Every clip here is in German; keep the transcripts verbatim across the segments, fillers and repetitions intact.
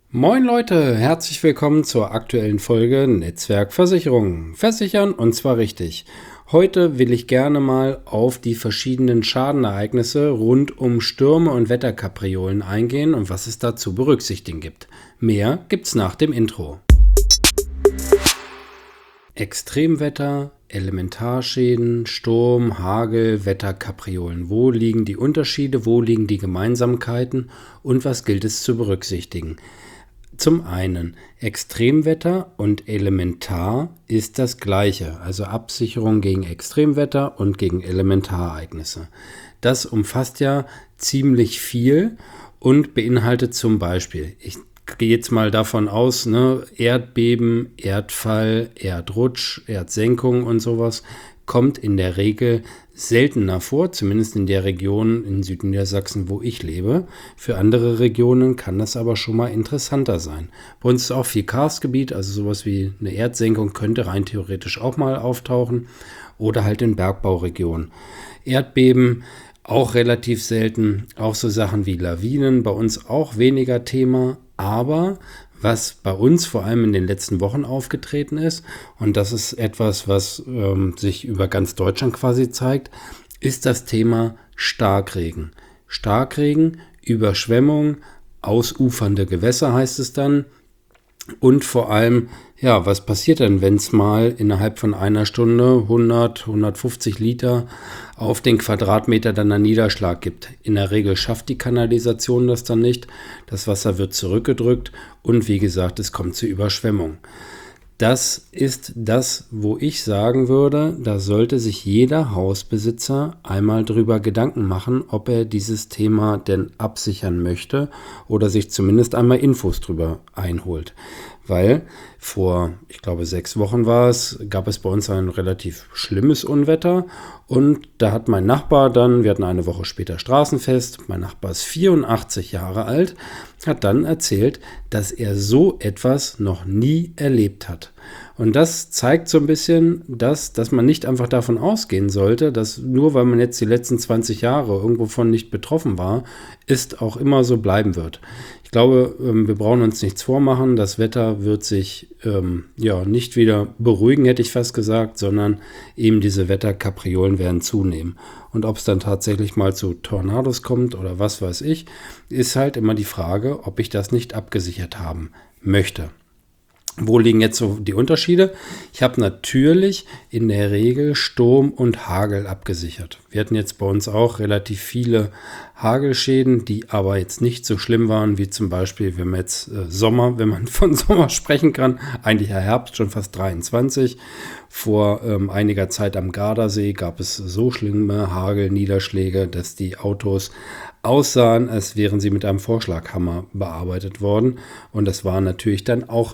Moin Leute, herzlich willkommen zur aktuellen Folge Netzwerkversicherung. Versichern und zwar richtig. Heute will ich gerne mal auf die verschiedenen Schadenereignisse rund um Stürme und Wetterkapriolen eingehen und was es da zu berücksichtigen gibt. Mehr gibt's nach dem Intro. Extremwetter, Elementarschäden, Sturm, Hagel, Wetterkapriolen. Wo liegen die Unterschiede, wo liegen die Gemeinsamkeiten und was gilt es zu berücksichtigen? Zum einen, Extremwetter und Elementar ist das gleiche, also Absicherung gegen Extremwetter und gegen Elementarereignisse. Das umfasst ja ziemlich viel und beinhaltet zum Beispiel, ich gehe jetzt mal davon aus, ne, Erdbeben, Erdfall, Erdrutsch, Erdsenkung und sowas kommt in der Regel seltener vor, zumindest in der Region in Südniedersachsen, wo ich lebe. Für andere Regionen kann das aber schon mal interessanter sein. Bei uns ist auch viel Karstgebiet, also sowas wie eine Erdsenkung könnte rein theoretisch auch mal auftauchen oder halt in Bergbauregionen. Erdbeben auch relativ selten, auch so Sachen wie Lawinen, bei uns auch weniger Thema, aber was bei uns vor allem in den letzten Wochen aufgetreten ist, und das ist etwas, was ähm, sich über ganz Deutschland quasi zeigt, ist das Thema Starkregen. Starkregen, Überschwemmung, ausufernde Gewässer heißt es dann. Und vor allem, ja, was passiert denn, wenn es mal innerhalb von einer Stunde hundert, hundertfünfzig Liter auf den Quadratmeter dann einen Niederschlag gibt? In der Regel schafft die Kanalisation das dann nicht. Das Wasser wird zurückgedrückt und wie gesagt, es kommt zur Überschwemmung. Das ist das, wo ich sagen würde, da sollte sich jeder Hausbesitzer einmal drüber Gedanken machen, ob er dieses Thema denn absichern möchte oder sich zumindest einmal Infos drüber einholt. Weil vor, ich glaube, sechs Wochen war es, gab es bei uns ein relativ schlimmes Unwetter und da hat mein Nachbar dann, wir hatten eine Woche später Straßenfest, mein Nachbar ist vierundachtzig Jahre alt, hat dann erzählt, dass er so etwas noch nie erlebt hat. Und das zeigt so ein bisschen, dass, dass man nicht einfach davon ausgehen sollte, dass nur weil man jetzt die letzten zwanzig Jahre irgendwo von nicht betroffen war, ist auch immer so bleiben wird. Ich glaube, wir brauchen uns nichts vormachen. Das Wetter wird sich ähm, ja nicht wieder beruhigen, hätte ich fast gesagt, sondern eben diese Wetterkapriolen werden zunehmen. Und ob es dann tatsächlich mal zu Tornados kommt oder was weiß ich, ist halt immer die Frage, ob ich das nicht abgesichert haben möchte. Wo liegen jetzt so die Unterschiede? Ich habe natürlich in der Regel Sturm und Hagel abgesichert. Wir hatten jetzt bei uns auch relativ viele Hagelschäden, die aber jetzt nicht so schlimm waren wie zum Beispiel, wenn man jetzt äh, Sommer, wenn man von Sommer sprechen kann, eigentlich ja Herbst, schon fast dreiundzwanzig. Vor ähm, einiger Zeit am Gardasee gab es so schlimme Hagelniederschläge, dass die Autos aussahen, als wären sie mit einem Vorschlaghammer bearbeitet worden. Und das war natürlich dann auch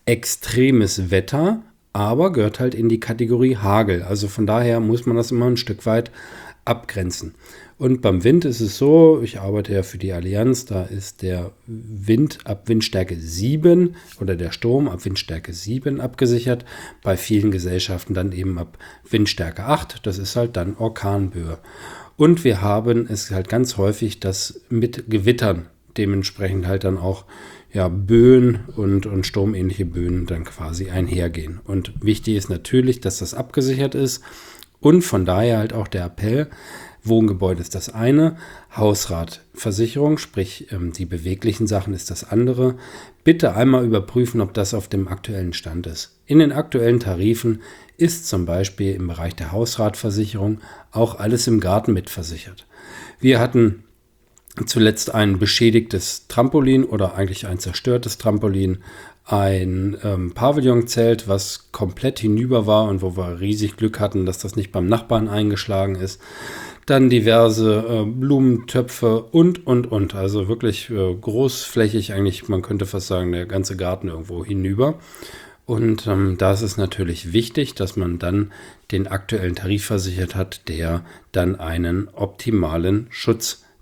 extremes Wetter, aber gehört halt in die Kategorie Hagel. Also von daher muss man das immer ein Stück weit abgrenzen. Und beim Wind ist es so, ich arbeite ja für die Allianz, da ist der Wind ab Windstärke sieben oder der Sturm ab Windstärke sieben abgesichert. Bei vielen Gesellschaften dann eben ab Windstärke acht, das ist halt dann Orkanböe. Und wir haben es halt ganz häufig, dass mit Gewittern dementsprechend halt dann auch ja, Böen und, und sturmähnliche Böen dann quasi einhergehen. Und wichtig ist natürlich, dass das abgesichert ist und von daher halt auch der Appell, Wohngebäude ist das eine, Hausratversicherung, sprich ähm, die beweglichen Sachen ist das andere. Bitte einmal überprüfen, ob das auf dem aktuellen Stand ist. In den aktuellen Tarifen ist zum Beispiel im Bereich der Hausratversicherung auch alles im Garten mitversichert. Wir hatten zuletzt ein beschädigtes Trampolin oder eigentlich ein zerstörtes Trampolin, ein ähm, Pavillonzelt, was komplett hinüber war und wo wir riesig Glück hatten, dass das nicht beim Nachbarn eingeschlagen ist. Dann diverse äh, Blumentöpfe und, und, und. Also wirklich äh, großflächig eigentlich, man könnte fast sagen, der ganze Garten irgendwo hinüber. Und ähm, da ist es natürlich wichtig, dass man dann den aktuellen Tarif versichert hat, der dann einen optimalen Schutz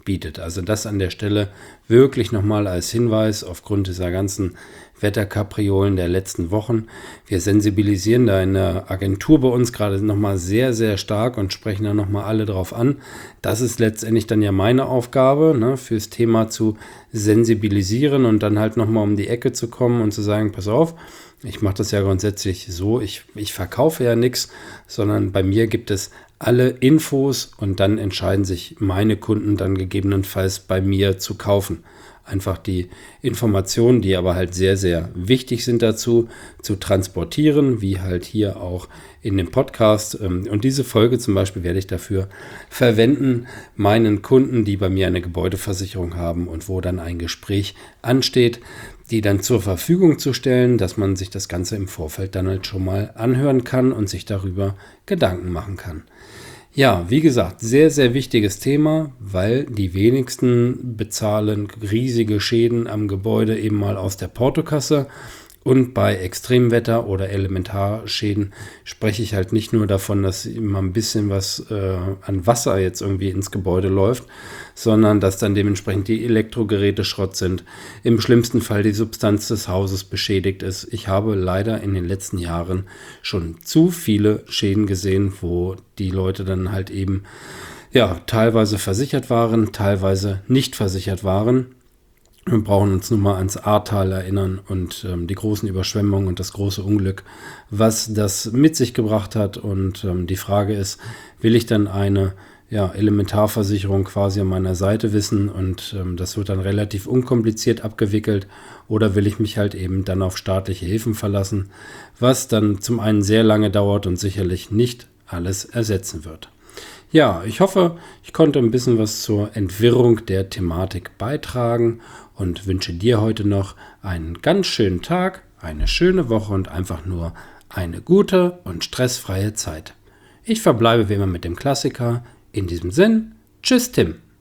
bietet. Also das an der Stelle wirklich nochmal als Hinweis aufgrund dieser ganzen Wetterkapriolen der letzten Wochen. Wir sensibilisieren da in der Agentur bei uns gerade nochmal sehr, sehr stark und sprechen da nochmal alle drauf an. Das ist letztendlich dann ja meine Aufgabe, ne, fürs Thema zu sensibilisieren und dann halt nochmal um die Ecke zu kommen und zu sagen, pass auf, ich mache das ja grundsätzlich so, ich, ich verkaufe ja nichts, sondern bei mir gibt es alle Infos und dann entscheiden sich meine Kunden dann gegebenenfalls bei mir zu kaufen. Einfach die Informationen, die aber halt sehr, sehr wichtig sind dazu, zu transportieren, wie halt hier auch in dem Podcast. Und diese Folge zum Beispiel werde ich dafür verwenden, meinen Kunden, die bei mir eine Gebäudeversicherung haben und wo dann ein Gespräch ansteht, die dann zur Verfügung zu stellen, dass man sich das Ganze im Vorfeld dann halt schon mal anhören kann und sich darüber Gedanken machen kann. Ja, wie gesagt, sehr, sehr wichtiges Thema, weil die wenigsten bezahlen riesige Schäden am Gebäude eben mal aus der Portokasse. Und bei Extremwetter oder Elementarschäden spreche ich halt nicht nur davon, dass immer ein bisschen was äh, an Wasser jetzt irgendwie ins Gebäude läuft, sondern dass dann dementsprechend die Elektrogeräte Schrott sind. Im schlimmsten Fall die Substanz des Hauses beschädigt ist. Ich habe leider in den letzten Jahren schon zu viele Schäden gesehen, wo die Leute dann halt eben ja teilweise versichert waren, teilweise nicht versichert waren. Wir brauchen uns nun mal ans Ahrtal erinnern und ähm, die großen Überschwemmungen und das große Unglück, was das mit sich gebracht hat. Und ähm, die Frage ist, will ich dann eine ja, Elementarversicherung quasi an meiner Seite wissen und ähm, das wird dann relativ unkompliziert abgewickelt, oder will ich mich halt eben dann auf staatliche Hilfen verlassen, was dann zum einen sehr lange dauert und sicherlich nicht alles ersetzen wird. Ja, ich hoffe, ich konnte ein bisschen was zur Entwirrung der Thematik beitragen und wünsche dir heute noch einen ganz schönen Tag, eine schöne Woche und einfach nur eine gute und stressfreie Zeit. Ich verbleibe wie immer mit dem Klassiker. In diesem Sinn, tschüss Tim.